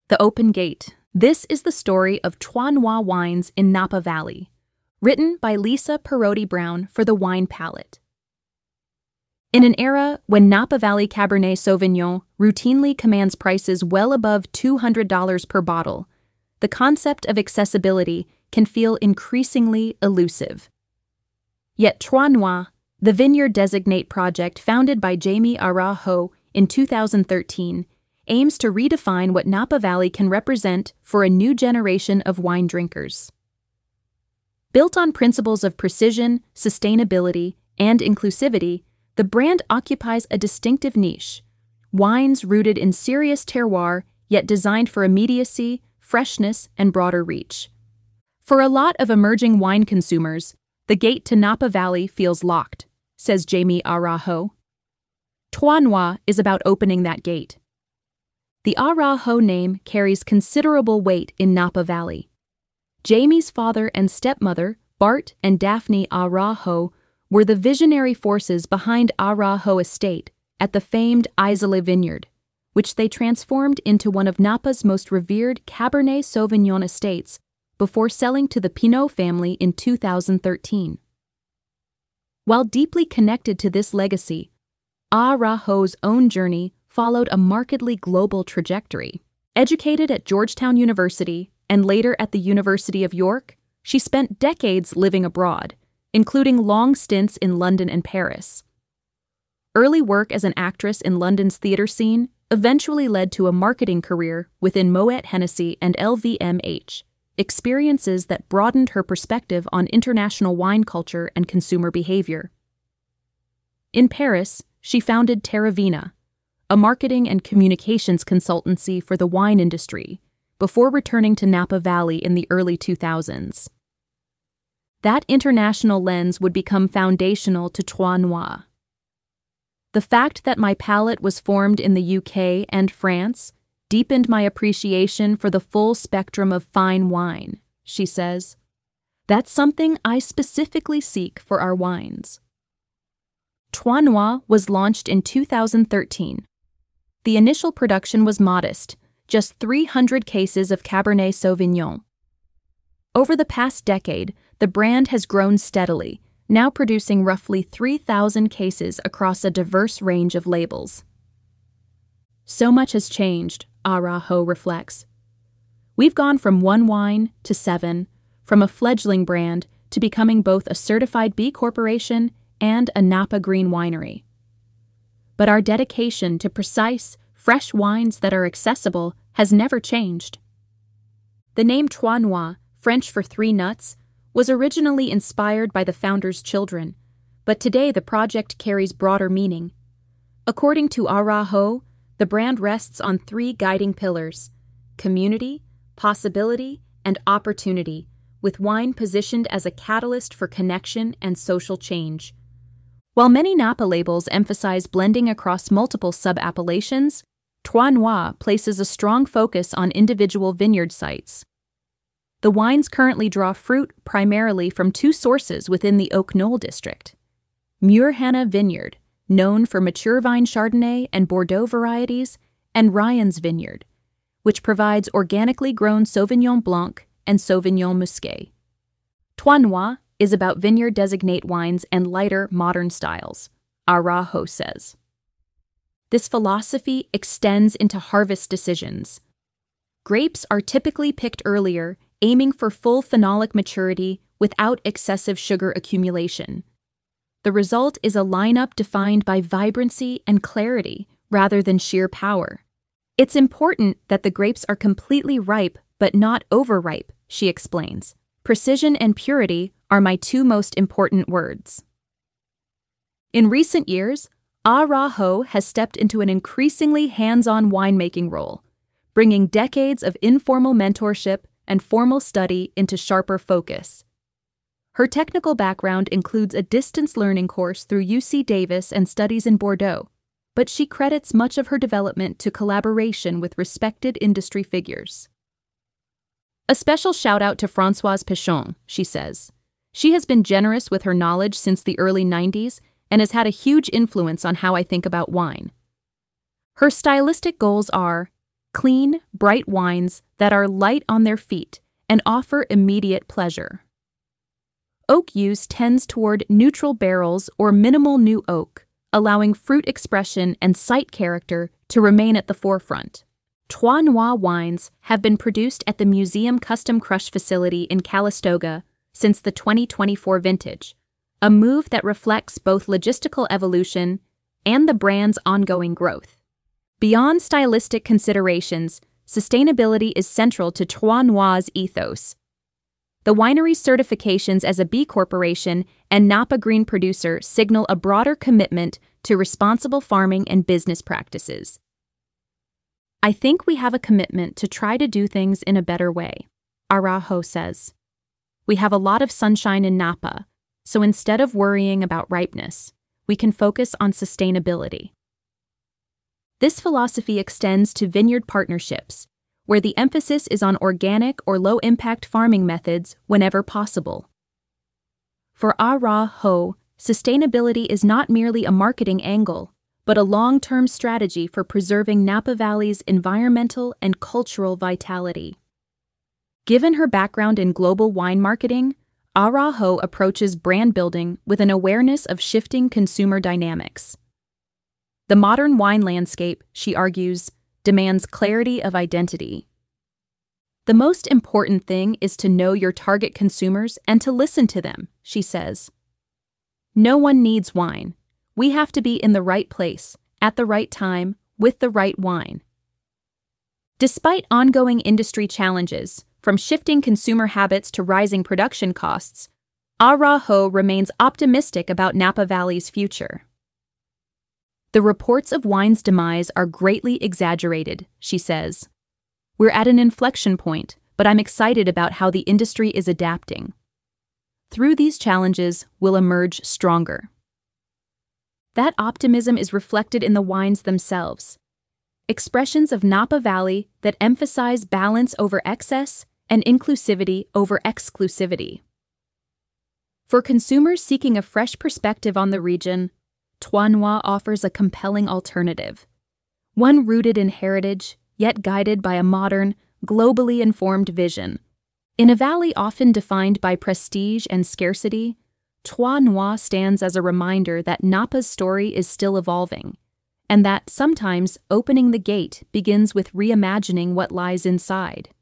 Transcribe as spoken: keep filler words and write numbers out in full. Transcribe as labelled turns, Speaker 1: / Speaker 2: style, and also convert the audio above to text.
Speaker 1: The Open Gate. This is the story of Trois Noirs wines in Napa Valley, written by Lisa Perotti Brown for The Wine Palette. In an era when Napa Valley Cabernet Sauvignon routinely commands prices well above two hundred dollars per bottle, the concept of accessibility can feel increasingly elusive. Yet Trois Noirs, the vineyard designate project founded by Jamie Araujo in two thousand thirteen, aims to redefine what Napa Valley can represent for a new generation of wine drinkers. Built on principles of precision, sustainability, and inclusivity, the brand occupies a distinctive niche: wines rooted in serious terroir yet designed for immediacy, freshness, and broader reach. For a lot of emerging wine consumers, the gate to Napa Valley feels locked, says Jamie Araujo. Trois Noirs is about opening that gate. The Araujo name carries considerable weight in Napa Valley. Jamie's father and stepmother, Bart and Daphne Araujo, were the visionary forces behind Araujo Estate at the famed Isola Vineyard, which they transformed into one of Napa's most revered Cabernet Sauvignon estates before selling to the Pinot family in two thousand thirteen. While deeply connected to this legacy, Araujo's own journey followed a markedly global trajectory. Educated at Georgetown University and later at the University of York, she spent decades living abroad, including long stints in London and Paris. Early work as an actress in London's theater scene eventually led to a marketing career within Moet Hennessy and L V M H, experiences that broadened her perspective on international wine culture and consumer behavior. In Paris, she founded Terravina, a marketing and communications consultancy for the wine industry, before returning to Napa Valley in the early two thousands. That international lens would become foundational to Trois Noirs. The fact that my palate was formed in the U K and France deepened my appreciation for the full spectrum of fine wine, she says. That's something I specifically seek for our wines. Trois Noirs was launched in two thousand thirteen. The initial production was modest, just three hundred cases of Cabernet Sauvignon. Over the past decade, the brand has grown steadily, now producing roughly three thousand cases across a diverse range of labels. So much has changed, Araujo reflects. We've gone from one wine to seven, from a fledgling brand to becoming both a certified B Corporation and a Napa Green winery. But our dedication to precise, fresh wines that are accessible has never changed. The name Trois Noirs, French for three nuts, was originally inspired by the founder's children, but today the project carries broader meaning. According to Araujo, the brand rests on three guiding pillars: community, possibility, and opportunity, with wine positioned as a catalyst for connection and social change. While many Napa labels emphasize blending across multiple sub-appellations, Trois Noirs places a strong focus on individual vineyard sites. The wines currently draw fruit primarily from two sources within the Oak Knoll district: Muir Hanna Vineyard, known for mature vine Chardonnay and Bordeaux varieties, and Ryan's Vineyard, which provides organically grown Sauvignon Blanc and Sauvignon Muscat. Trois Noirs is about vineyard designate wines and lighter, modern styles, Araujo says. This philosophy extends into harvest decisions. Grapes are typically picked earlier, aiming for full phenolic maturity without excessive sugar accumulation. The result is a lineup defined by vibrancy and clarity rather than sheer power. It's important that the grapes are completely ripe but not overripe, she explains. Precision and purity are my two most important words. In recent years, Araujo has stepped into an increasingly hands-on winemaking role, bringing decades of informal mentorship and formal study into sharper focus. Her technical background includes a distance learning course through U C Davis and studies in Bordeaux, but she credits much of her development to collaboration with respected industry figures. A special shout-out to Françoise Pichon, she says. She has been generous with her knowledge since the early nineties and has had a huge influence on how I think about wine. Her stylistic goals are clean, bright wines that are light on their feet and offer immediate pleasure. Oak use tends toward neutral barrels or minimal new oak, allowing fruit expression and site character to remain at the forefront. Trois Noirs wines have been produced at the Museum Custom Crush facility in Calistoga since the twenty twenty-four vintage, a move that reflects both logistical evolution and the brand's ongoing growth. Beyond stylistic considerations, sustainability is central to Trois Noirs' ethos. The winery's certifications as a B Corporation and Napa Green producer signal a broader commitment to responsible farming and business practices. I think we have a commitment to try to do things in a better way, Araujo says. We have a lot of sunshine in Napa, so instead of worrying about ripeness, we can focus on sustainability. This philosophy extends to vineyard partnerships, where the emphasis is on organic or low-impact farming methods whenever possible. For Araujo, sustainability is not merely a marketing angle, but a long-term strategy for preserving Napa Valley's environmental and cultural vitality. Given her background in global wine marketing, Araujo approaches brand building with an awareness of shifting consumer dynamics. The modern wine landscape, she argues, demands clarity of identity. The most important thing is to know your target consumers and to listen to them, she says. No one needs wine. We have to be in the right place, at the right time, with the right wine. Despite ongoing industry challenges, from shifting consumer habits to rising production costs, Araujo remains optimistic about Napa Valley's future. The reports of wine's demise are greatly exaggerated, she says. We're at an inflection point, but I'm excited about how the industry is adapting. Through these challenges, we'll emerge stronger. That optimism is reflected in the wines themselves. Expressions of Napa Valley that emphasize balance over excess and inclusivity over exclusivity. For consumers seeking a fresh perspective on the region, Trois Noirs offers a compelling alternative, one rooted in heritage, yet guided by a modern, globally informed vision. In a valley often defined by prestige and scarcity, Trois Noirs stands as a reminder that Napa's story is still evolving, and that sometimes opening the gate begins with reimagining what lies inside.